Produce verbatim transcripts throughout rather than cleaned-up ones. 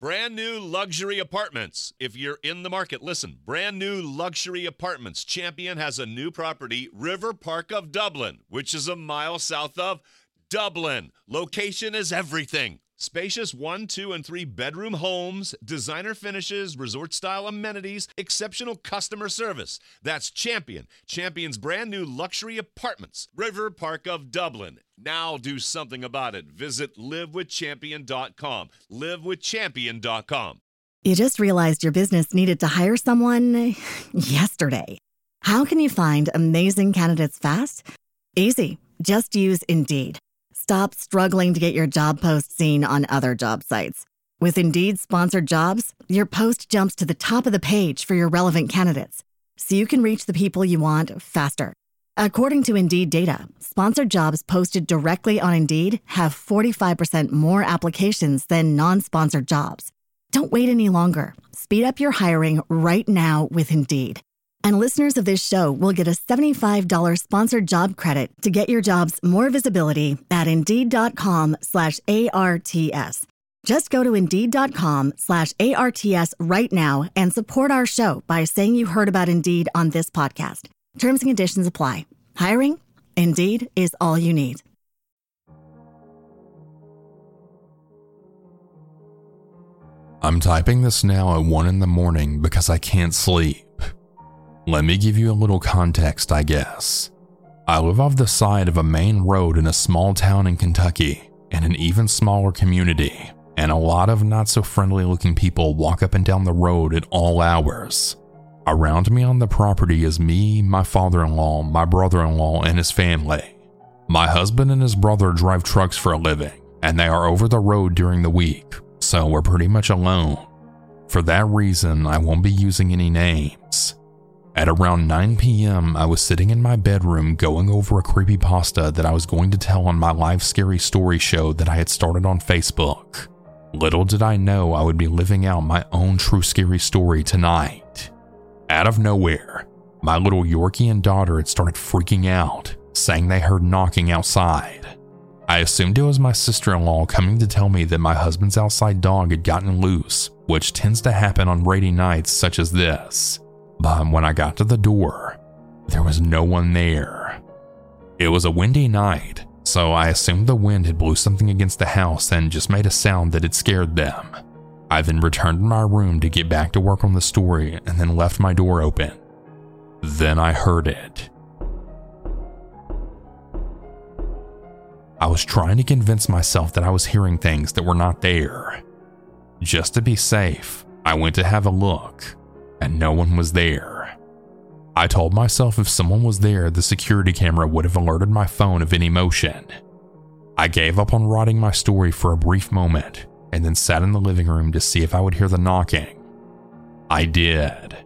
Brand new luxury apartments. If you're in the market, listen. Brand new luxury apartments. Champion has a new property, River Park of Dublin, which is a mile south of Dublin. Location is everything. Spacious one, two, and three bedroom homes, designer finishes, resort-style amenities, exceptional customer service. That's Champion. Champion's brand new luxury apartments, River Park of Dublin. Now do something about it. Visit live with champion dot com. live with champion dot com. You just realized your business needed to hire someone yesterday. How can you find amazing candidates fast? Easy. Just use Indeed. Stop struggling to get your job post seen on other job sites. With Indeed sponsored jobs, your post jumps to the top of the page for your relevant candidates, so you can reach the people you want faster. According to Indeed data, sponsored jobs posted directly on Indeed have forty-five percent more applications than non-sponsored jobs. Don't wait any longer. Speed up your hiring right now with Indeed. And listeners of this show will get a seventy-five dollars sponsored job credit to get your jobs more visibility at Indeed.com slash ARTS. Just go to Indeed.com slash ARTS right now and support our show by saying you heard about Indeed on this podcast. Terms and conditions apply. Hiring? Indeed is all you need. I'm typing this now at one in the morning because I can't sleep. Let me give you a little context, I guess. I live off the side of a main road in a small town in Kentucky, in an even smaller community, and a lot of not so friendly looking people walk up and down the road at all hours. Around me on the property is me, my father-in-law, my brother-in-law, and his family. My husband and his brother drive trucks for a living, and they are over the road during the week, so we're pretty much alone. For that reason, I won't be using any names. At around nine p.m., I was sitting in my bedroom going over a creepypasta that I was going to tell on my live scary story show that I had started on Facebook. Little did I know I would be living out my own true scary story tonight. Out of nowhere, my little Yorkie daughter had started freaking out, saying they heard knocking outside. I assumed it was my sister-in-law coming to tell me that my husband's outside dog had gotten loose, which tends to happen on rainy nights such as this. But when I got to the door, there was no one there. It was a windy night, so I assumed the wind had blew something against the house and just made a sound that had scared them. I then returned to my room to get back to work on the story and then left my door open. Then I heard it. I was trying to convince myself that I was hearing things that were not there. Just to be safe, I went to have a look, and no one was there. I told myself if someone was there, the security camera would have alerted my phone of any motion. I gave up on writing my story for a brief moment, and then sat in the living room to see if I would hear the knocking. I did.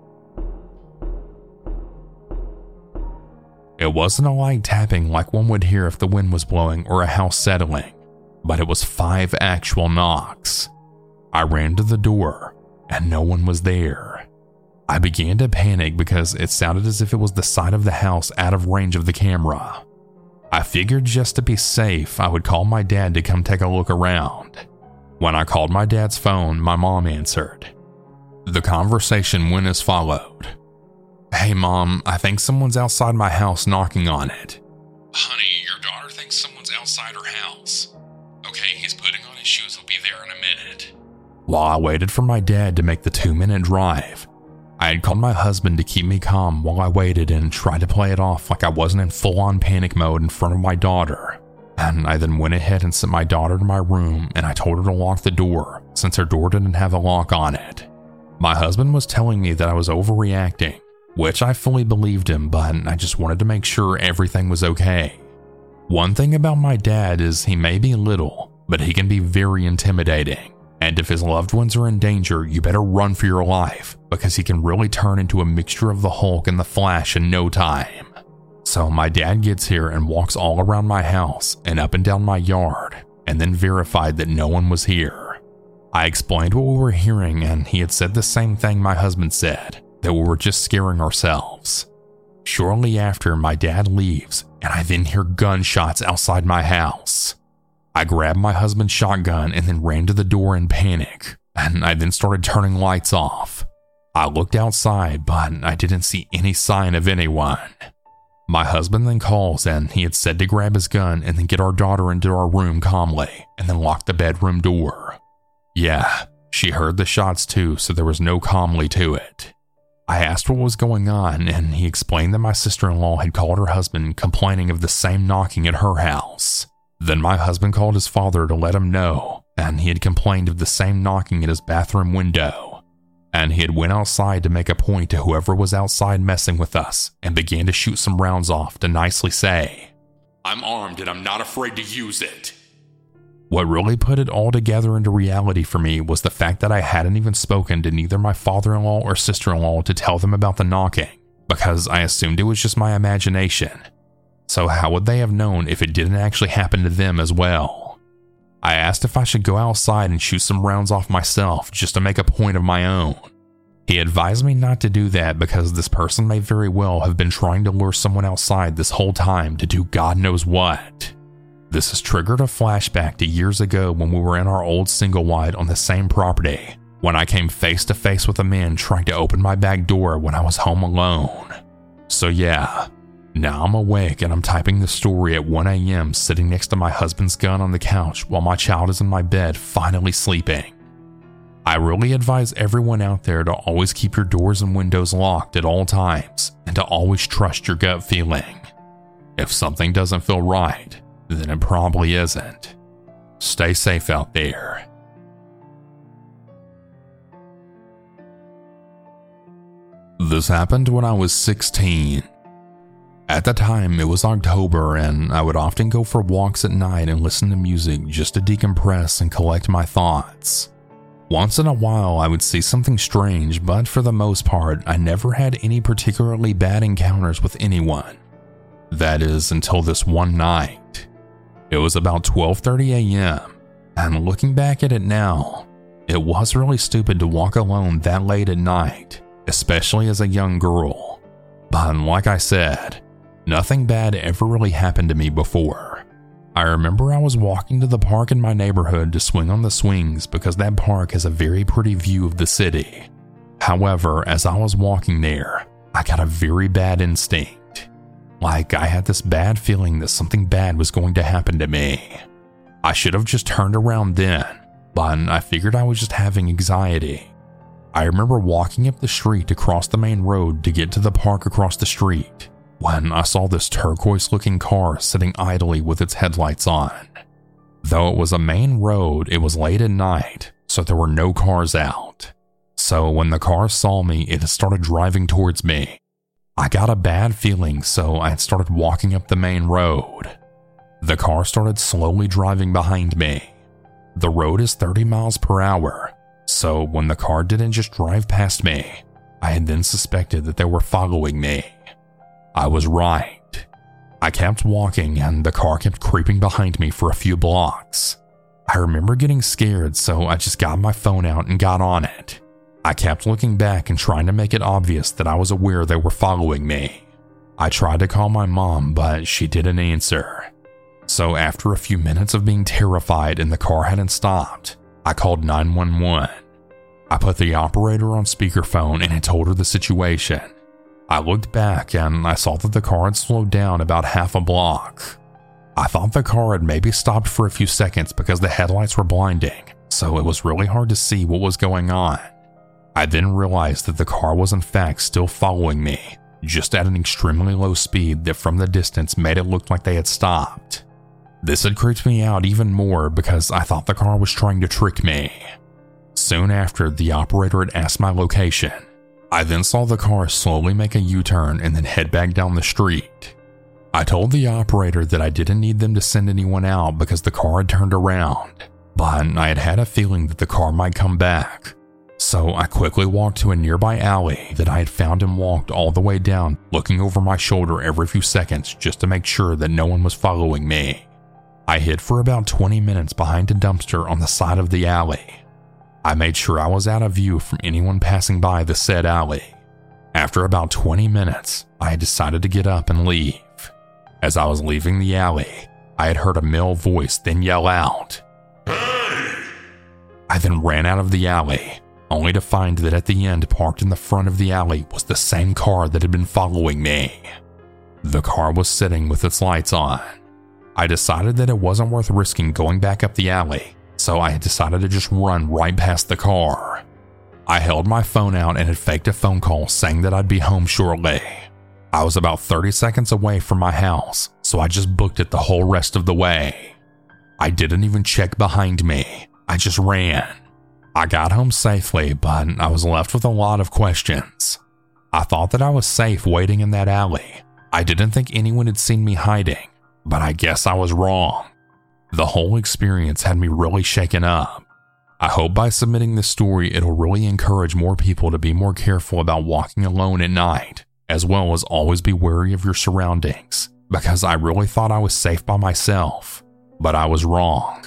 It wasn't a light tapping like one would hear if the wind was blowing or a house settling, but it was five actual knocks. I ran to the door, and no one was there. I began to panic because it sounded as if it was the side of the house out of range of the camera. I figured just to be safe, I would call my dad to come take a look around. When I called my dad's phone, my mom answered. The conversation went as followed. Hey mom, I think someone's outside my house knocking on it. Honey, your daughter thinks someone's outside her house. Okay, he's putting on his shoes, he'll be there in a minute. While I waited for my dad to make the two-minute drive, I had called my husband to keep me calm while I waited and tried to play it off like I wasn't in full-on panic mode in front of my daughter. And I then went ahead and sent my daughter to my room and I told her to lock the door since her door didn't have a lock on it. My husband was telling me that I was overreacting, which I fully believed him, but I just wanted to make sure everything was okay. One thing about my dad is he may be little, but he can be very intimidating. And if his loved ones are in danger, you better run for your life, because he can really turn into a mixture of the Hulk and the Flash in no time. So my dad gets here and walks all around my house and up and down my yard, and then verified that no one was here. I explained what we were hearing, and he had said the same thing my husband said, that we were just scaring ourselves. Shortly after, my dad leaves, and I then hear gunshots outside my house. I grabbed my husband's shotgun and then ran to the door in panic, and I then started turning lights off. I looked outside, but I didn't see any sign of anyone. My husband then calls, and he had said to grab his gun and then get our daughter into our room calmly and then lock the bedroom door. Yeah, she heard the shots too, so there was no calmly to it. I asked what was going on, and he explained that my sister-in-law had called her husband complaining of the same knocking at her house. Then my husband called his father to let him know, and he had complained of the same knocking at his bathroom window. And he had went outside to make a point to whoever was outside messing with us and began to shoot some rounds off to nicely say, "I'm armed and I'm not afraid to use it." What really put it all together into reality for me was the fact that I hadn't even spoken to neither my father-in-law or sister-in-law to tell them about the knocking, because I assumed it was just my imagination. So how would they have known if it didn't actually happen to them as well? I asked if I should go outside and shoot some rounds off myself just to make a point of my own. He advised me not to do that because this person may very well have been trying to lure someone outside this whole time to do God knows what. This has triggered a flashback to years ago when we were in our old single wide on the same property, when I came face to face with a man trying to open my back door when I was home alone. So yeah, now I'm awake and I'm typing the story at one a.m. sitting next to my husband's gun on the couch while my child is in my bed finally sleeping. I really advise everyone out there to always keep your doors and windows locked at all times and to always trust your gut feeling. If something doesn't feel right, then it probably isn't. Stay safe out there. This happened when I was sixteen. At the time, it was October, and I would often go for walks at night and listen to music just to decompress and collect my thoughts. Once in a while, I would see something strange, but for the most part, I never had any particularly bad encounters with anyone. That is, until this one night. It was about twelve thirty a.m., and looking back at it now, it was really stupid to walk alone that late at night, especially as a young girl. But like I said, nothing bad ever really happened to me before. I remember I was walking to the park in my neighborhood to swing on the swings because that park has a very pretty view of the city. However, as I was walking there, I got a very bad instinct. Like I had this bad feeling that something bad was going to happen to me. I should have just turned around then, but I figured I was just having anxiety. I remember walking up the street to cross the main road to get to the park across the street when I saw this turquoise-looking car sitting idly with its headlights on. Though it was a main road, it was late at night, so there were no cars out. So when the car saw me, it started driving towards me. I got a bad feeling, so I started walking up the main road. The car started slowly driving behind me. The road is thirty miles per hour, so when the car didn't just drive past me, I had then suspected that they were following me. I was right. I kept walking and the car kept creeping behind me for a few blocks. I remember getting scared, so I just got my phone out and got on it. I kept looking back and trying to make it obvious that I was aware they were following me. I tried to call my mom, but she didn't answer. So after a few minutes of being terrified and the car hadn't stopped, I called nine one one. I put the operator on speakerphone and I told her the situation. I looked back and I saw that the car had slowed down about half a block. I thought the car had maybe stopped for a few seconds because the headlights were blinding, so it was really hard to see what was going on. I then realized that the car was in fact still following me, just at an extremely low speed that from the distance made it look like they had stopped. This had creeped me out even more because I thought the car was trying to trick me. Soon after, the operator had asked my location. I then saw the car slowly make a U-turn and then head back down the street. I told the operator that I didn't need them to send anyone out because the car had turned around, but I had had a feeling that the car might come back. So I quickly walked to a nearby alley that I had found and walked all the way down, looking over my shoulder every few seconds just to make sure that no one was following me. I hid for about twenty minutes behind a dumpster on the side of the alley. I made sure I was out of view from anyone passing by the said alley. After about twenty minutes, I had decided to get up and leave. As I was leaving the alley, I had heard a male voice then yell out, "Hey!" I then ran out of the alley, only to find that at the end, parked in the front of the alley, was the same car that had been following me. The car was sitting with its lights on. I decided that it wasn't worth risking going back up the alley, so I decided to just run right past the car. I held my phone out and had faked a phone call saying that I'd be home shortly. I was about thirty seconds away from my house, so I just booked it the whole rest of the way. I didn't even check behind me. I just ran. I got home safely, but I was left with a lot of questions. I thought that I was safe waiting in that alley. I didn't think anyone had seen me hiding, but I guess I was wrong. The whole experience had me really shaken up. I hope by submitting this story, it'll really encourage more people to be more careful about walking alone at night, as well as always be wary of your surroundings, because I really thought I was safe by myself, but I was wrong.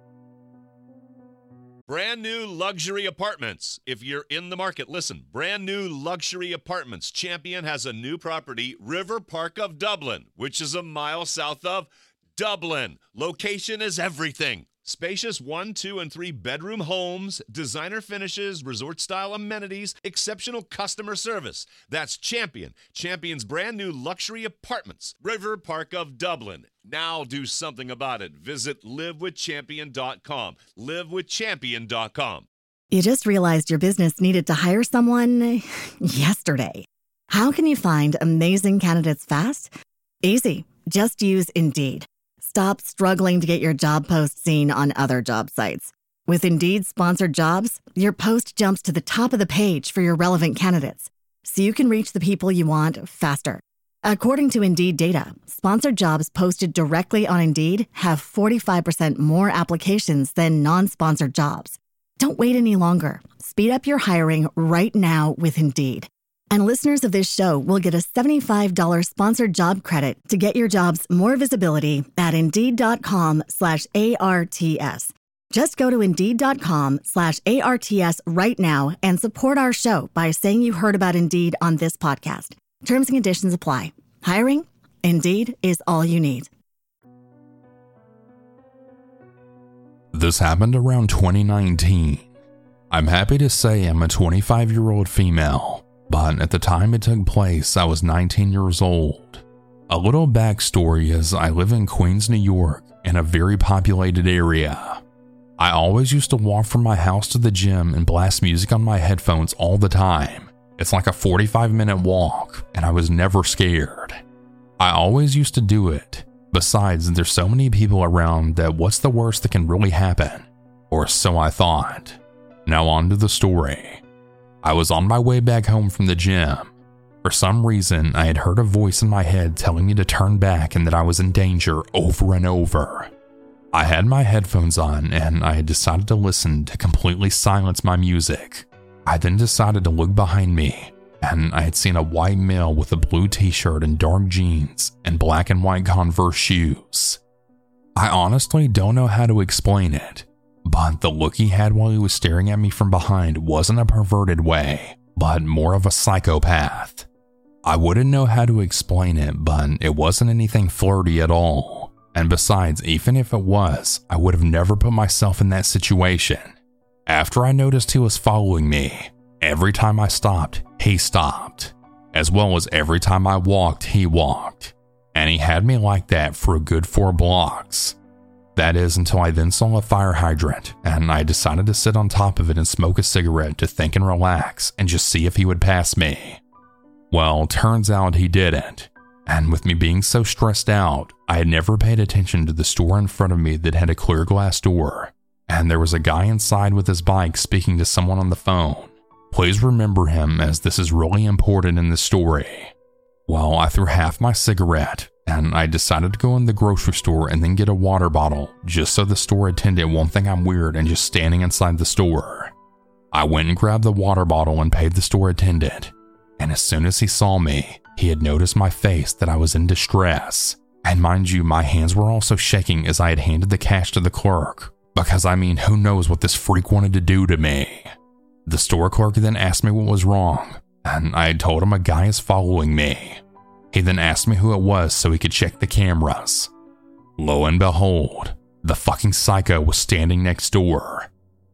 Brand new luxury apartments. If you're in the market, listen. Brand new luxury apartments. Champion has a new property, River Park of Dublin, which is a mile south of Dublin. Location is everything. Spacious one, two, and three bedroom homes, designer finishes, resort-style amenities, exceptional customer service. That's Champion. Champion's brand new luxury apartments, River Park of Dublin. Now do something about it. Visit live with champion dot com. live with champion dot com. You just realized your business needed to hire someone yesterday. How can you find amazing candidates fast? Easy. Just use Indeed. Stop struggling to get your job post seen on other job sites. With Indeed sponsored jobs, your post jumps to the top of the page for your relevant candidates, so you can reach the people you want faster. According to Indeed data, sponsored jobs posted directly on Indeed have forty-five percent more applications than non-sponsored jobs. Don't wait any longer. Speed up your hiring right now with Indeed. And listeners of this show will get a seventy-five dollars sponsored job credit to get your jobs more visibility at Indeed.com slash ARTS. Just go to Indeed.com slash ARTS right now and support our show by saying you heard about Indeed on this podcast. Terms and conditions apply. Hiring? Indeed is all you need. This happened around twenty nineteen. I'm happy to say I'm a twenty-five-year-old female, but at the time it took place, I was nineteen years old. A little backstory is I live in Queens, New York, in a very populated area. I always used to walk from my house to the gym and blast music on my headphones all the time. It's like a forty-five minute walk, and I was never scared. I always used to do it. Besides, there's so many people around that what's the worst that can really happen? Or so I thought. Now on to the story. I was on my way back home from the gym. For some reason, I had heard a voice in my head telling me to turn back and that I was in danger over and over. I had my headphones on and I had decided to listen to completely silence my music. I then decided to look behind me, and I had seen a white male with a blue t-shirt and dark jeans and black and white Converse shoes. I honestly don't know how to explain it, but the look he had while he was staring at me from behind wasn't a perverted way, but more of a psychopath. I wouldn't know how to explain it, but it wasn't anything flirty at all. And besides, even if it was, I would have never put myself in that situation. After I noticed he was following me, every time I stopped, he stopped. As well as every time I walked, he walked. And he had me like that for a good four blocks. That is until I then saw a fire hydrant, and I decided to sit on top of it and smoke a cigarette to think and relax and just see if he would pass me. Well, turns out he didn't. And with me being so stressed out, I had never paid attention to the store in front of me that had a clear glass door. And there was a guy inside with his bike speaking to someone on the phone. Please remember him, as this is really important in the story. Well, I threw half my cigarette, and I decided to go in the grocery store and then get a water bottle, just so the store attendant won't think I'm weird and just standing inside the store. I went and grabbed the water bottle and paid the store attendant, and as soon as he saw me, he had noticed my face that I was in distress. And mind you, my hands were also shaking as I had handed the cash to the clerk, because I mean, who knows what this freak wanted to do to me. The store clerk then asked me what was wrong, and I had told him a guy is following me. He then asked me who it was so he could check the cameras. Lo and behold, the fucking psycho was standing next door.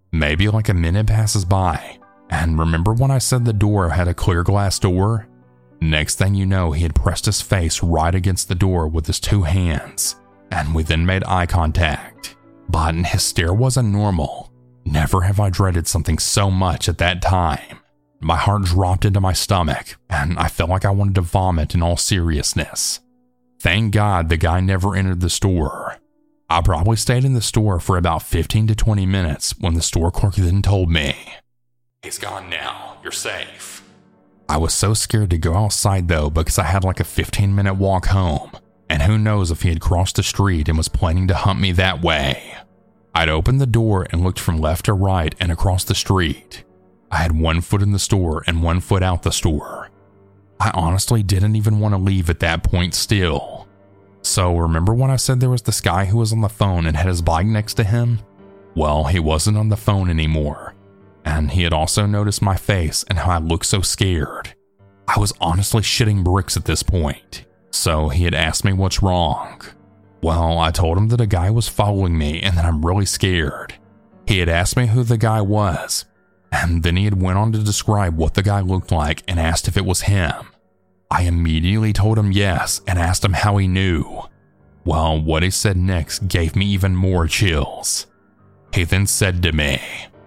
Maybe like a minute passes by, and remember when I said the door had a clear glass door? Next thing you know, he had pressed his face right against the door with his two hands, and we then made eye contact. But his stare wasn't normal. Never have I dreaded something so much at that time. My heart dropped into my stomach, and I felt like I wanted to vomit in all seriousness. Thank God the guy never entered the store. I probably stayed in the store for about fifteen to twenty minutes when the store clerk then told me, "He's gone now, you're safe." I was so scared to go outside though because I had like a fifteen minute walk home, and who knows if he had crossed the street and was planning to hunt me that way. I'd opened the door and looked from left to right and across the street. I had one foot in the store and one foot out the store. I honestly didn't even want to leave at that point still. So remember when I said there was this guy who was on the phone and had his bike next to him? Well, he wasn't on the phone anymore. And he had also noticed my face and how I looked so scared. I was honestly shitting bricks at this point. So he had asked me what's wrong. Well, I told him that a guy was following me and that I'm really scared. He had asked me who the guy was, and then he had went on to describe what the guy looked like and asked if it was him. I immediately told him yes and asked him how he knew. Well, what he said next gave me even more chills. He then said to me,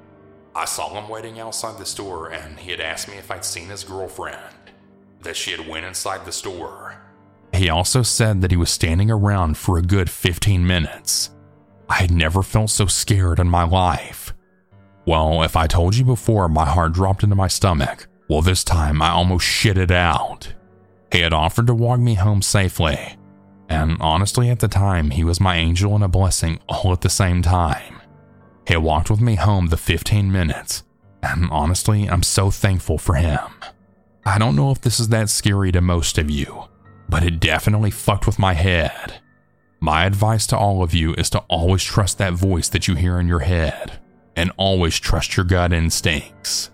"I saw him waiting outside the store and he had asked me if I'd seen his girlfriend, that she had went inside the store." He also said that he was standing around for a good fifteen minutes. I had never felt so scared in my life. Well, if I told you before my heart dropped into my stomach, well this time I almost shit it out. He had offered to walk me home safely, and honestly at the time he was my angel and a blessing all at the same time. He walked with me home the fifteen minutes, and honestly I'm so thankful for him. I don't know if this is that scary to most of you, but it definitely fucked with my head. My advice to all of you is to always trust that voice that you hear in your head, and always trust your gut instincts.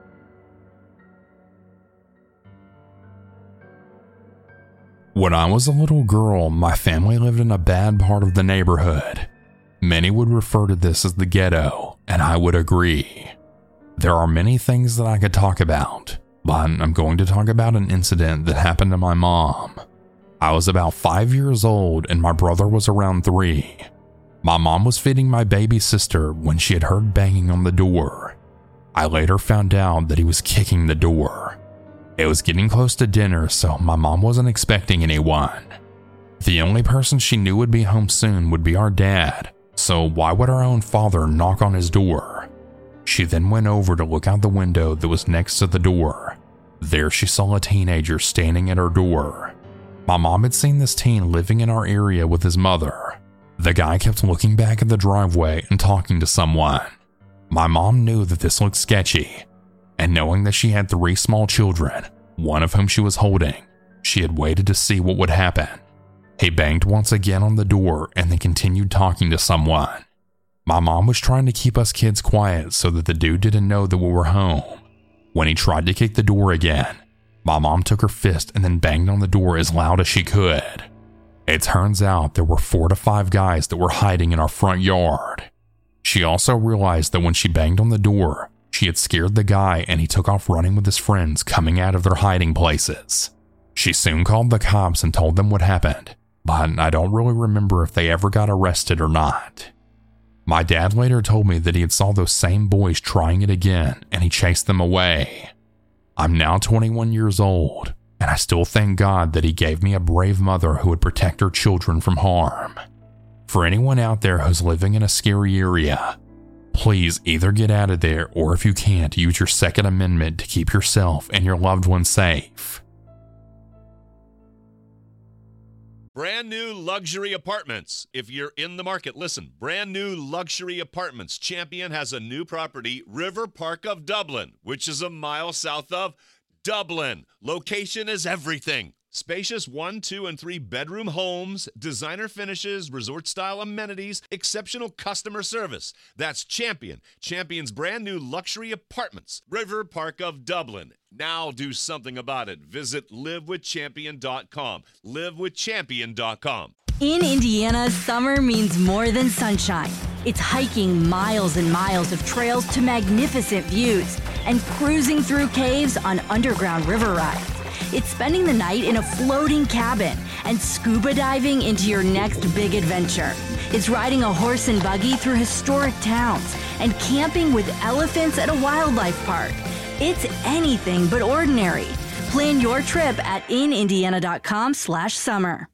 When I was a little girl, my family lived in a bad part of the neighborhood. Many would refer to this as the ghetto, and I would agree. There are many things that I could talk about, but I'm going to talk about an incident that happened to my mom. I was about five years old and my brother was around three. My mom was feeding my baby sister when she had heard banging on the door. I later found out that he was kicking the door. It was getting close to dinner, so my mom wasn't expecting anyone. The only person she knew would be home soon would be our dad, so why would our own father knock on his door? She then went over to look out the window that was next to the door. There she saw a teenager standing at her door. My mom had seen this teen living in our area with his mother. The guy kept looking back at the driveway and talking to someone. My mom knew that this looked sketchy, and knowing that she had three small children, one of whom she was holding, she had waited to see what would happen. He banged once again on the door and then continued talking to someone. My mom was trying to keep us kids quiet so that the dude didn't know that we were home. When he tried to kick the door again, my mom took her fist and then banged on the door as loud as she could. It turns out there were four to five guys that were hiding in our front yard. She also realized that when she banged on the door, she had scared the guy and he took off running with his friends coming out of their hiding places. She soon called the cops and told them what happened, but I don't really remember if they ever got arrested or not. My dad later told me that he had saw those same boys trying it again and he chased them away. I'm now twenty-one years old, and I still thank God that he gave me a brave mother who would protect her children from harm. For anyone out there who's living in a scary area, please either get out of there or if you can't, use your Second Amendment to keep yourself and your loved ones safe. Brand new luxury apartments. If you're in the market, listen. Brand new luxury apartments. Champion has a new property, River Park of Dublin, which is a mile south of Dublin. Location is everything. Spacious one, two, and three bedroom homes, designer finishes, resort-style amenities, exceptional customer service. That's Champion. Champion's brand new luxury apartments, River Park of Dublin. Now do something about it. Visit live with champion dot com. live with champion dot com. In Indiana, summer means more than sunshine. It's hiking miles and miles of trails to magnificent views and cruising through caves on underground river rides. It's spending the night in a floating cabin and scuba diving into your next big adventure. It's riding a horse and buggy through historic towns and camping with elephants at a wildlife park. It's anything but ordinary. Plan your trip at inindiana.com slash summer.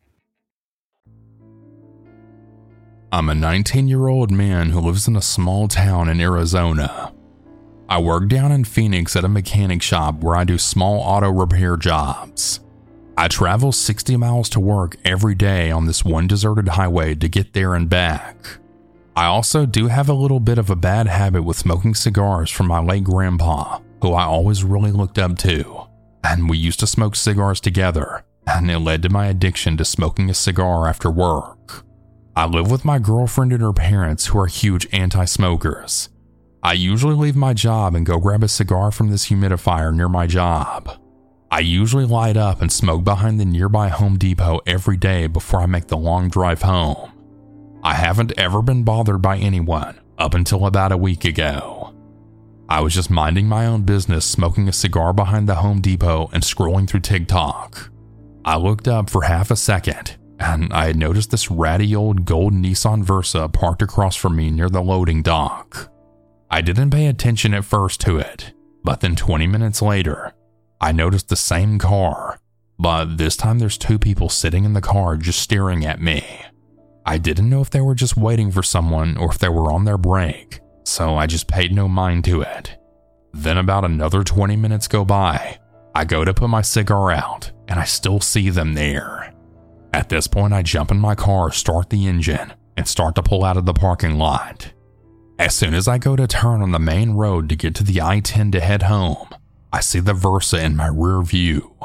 I'm a nineteen-year-old man who lives in a small town in Arizona. I work down in Phoenix at a mechanic shop where I do small auto repair jobs. I travel sixty miles to work every day on this one deserted highway to get there and back. I also do have a little bit of a bad habit with smoking cigars from my late grandpa, who I always really looked up to, and we used to smoke cigars together, and it led to my addiction to smoking a cigar after work. I live with my girlfriend and her parents, who are huge anti-smokers. I usually leave my job and go grab a cigar from this humidifier near my job. I usually light up and smoke behind the nearby Home Depot every day before I make the long drive home. I haven't ever been bothered by anyone up until about a week ago. I was just minding my own business, smoking a cigar behind the Home Depot and scrolling through TikTok. I looked up for half a second, and I had noticed this ratty old gold Nissan Versa parked across from me near the loading dock. I didn't pay attention at first to it, but then twenty minutes later, I noticed the same car, but this time there's two people sitting in the car just staring at me. I didn't know if they were just waiting for someone or if they were on their break, so I just paid no mind to it. Then about another twenty minutes go by. I go to put my cigar out, and I still see them there. At this point, I jump in my car, start the engine, and start to pull out of the parking lot. As soon as I go to turn on the main road to get to the I ten to head home, I see the Versa in my rear view.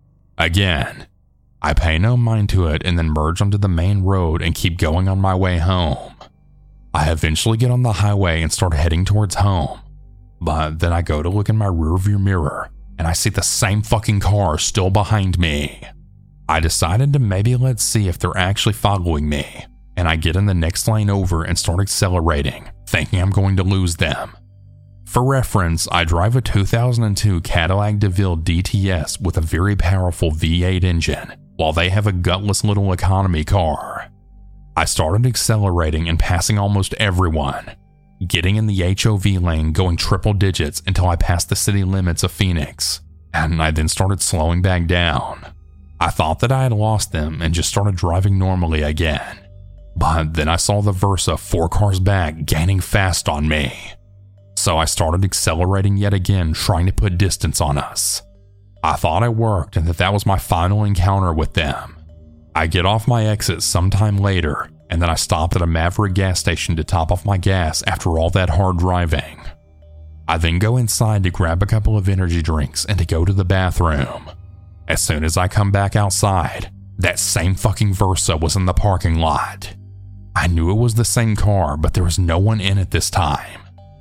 Again, I pay no mind to it and then merge onto the main road and keep going on my way home. I eventually get on the highway and start heading towards home, but then I go to look in my rearview mirror and I see the same fucking car still behind me. I decided to maybe let's see if they're actually following me, and I get in the next lane over and start accelerating, thinking I'm going to lose them. For reference, I drive a two thousand two Cadillac DeVille D T S with a very powerful V eight engine, while they have a gutless little economy car. I started accelerating and passing almost everyone, getting in the H O V lane going triple digits until I passed the city limits of Phoenix, and I then started slowing back down. I thought that I had lost them and just started driving normally again, but then I saw the Versa four cars back gaining fast on me. So I started accelerating yet again, trying to put distance on us. I thought it worked and that that was my final encounter with them. I get off my exit sometime later, and then I stopped at a Maverick gas station to top off my gas after all that hard driving. I then go inside to grab a couple of energy drinks and to go to the bathroom. As soon as I come back outside, that same fucking Versa was in the parking lot. I knew it was the same car, but there was no one in it this time.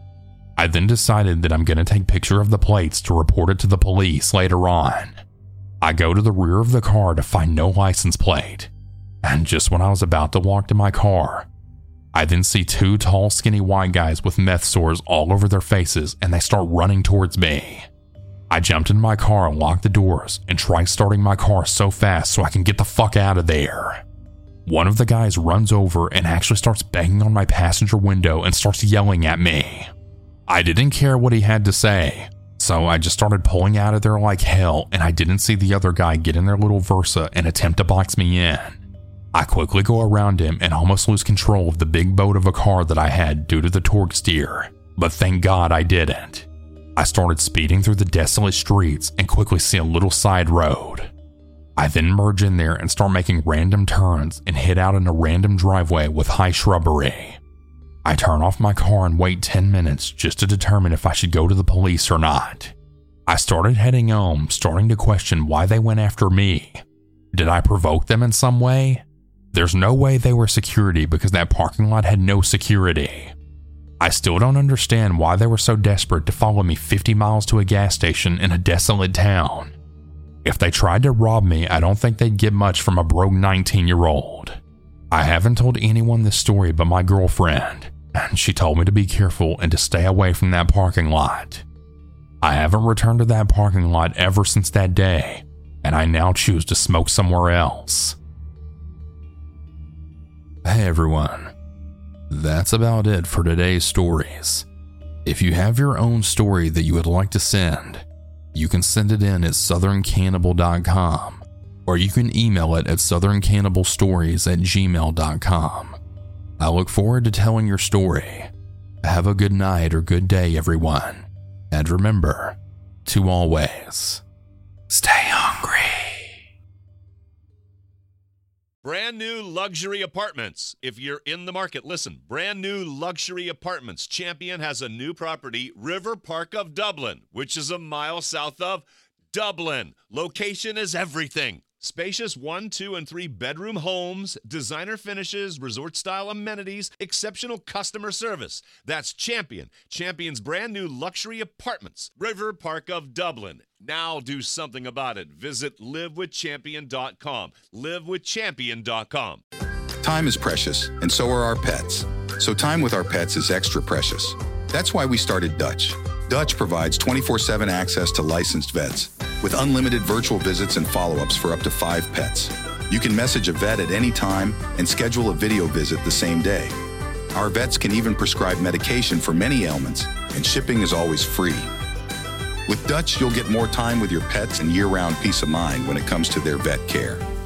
I then decided that I'm going to take a picture of the plates to report it to the police later on. I go to the rear of the car to find no license plate, and just when I was about to walk to my car, I then see two tall, skinny white guys with meth sores all over their faces, and they start running towards me. I jumped in my car and locked the doors and tried starting my car so fast so I can get the fuck out of there. One of the guys runs over and actually starts banging on my passenger window and starts yelling at me. I didn't care what he had to say, so I just started pulling out of there like hell, and I didn't see the other guy get in their little Versa and attempt to box me in. I quickly go around him and almost lose control of the big boat of a car that I had due to the torque steer, but thank God I didn't. I started speeding through the desolate streets and quickly see a little side road. I then merge in there and start making random turns and head out in a random driveway with high shrubbery. I turn off my car and wait ten minutes just to determine if I should go to the police or not. I started heading home, starting to question why they went after me. Did I provoke them in some way? There's no way they were security because that parking lot had no security. I still don't understand why they were so desperate to follow me fifty miles to a gas station in a desolate town. If they tried to rob me, I don't think they'd get much from a broke nineteen-year-old. I haven't told anyone this story but my girlfriend, and she told me to be careful and to stay away from that parking lot. I haven't returned to that parking lot ever since that day, and I now choose to smoke somewhere else. Hey everyone, that's about it for today's stories. If you have your own story that you would like to send, you can send it in at southern cannibal dot com, or you can email it at southern cannibal stories at gmail dot com. I look forward to telling your story. Have a good night or good day, everyone. And remember to always stay hungry. Brand new luxury apartments. If you're in the market, listen. Brand new luxury apartments. Champion has a new property, River Park of Dublin, which is a mile south of Dublin. Location is everything. Spacious one, two, and three bedroom homes, designer finishes, resort-style amenities, exceptional customer service. That's Champion. Champion's brand new luxury apartments, River Park of Dublin. Now do something about it. Visit live with champion dot com. live with champion dot com. Time is precious, and so are our pets. So time with our pets is extra precious. That's why we started Dutch. Dutch provides twenty-four seven access to licensed vets with unlimited virtual visits and follow-ups for up to five pets. You can message a vet at any time and schedule a video visit the same day. Our vets can even prescribe medication for many ailments, and shipping is always free. With Dutch, you'll get more time with your pets and year-round peace of mind when it comes to their vet care.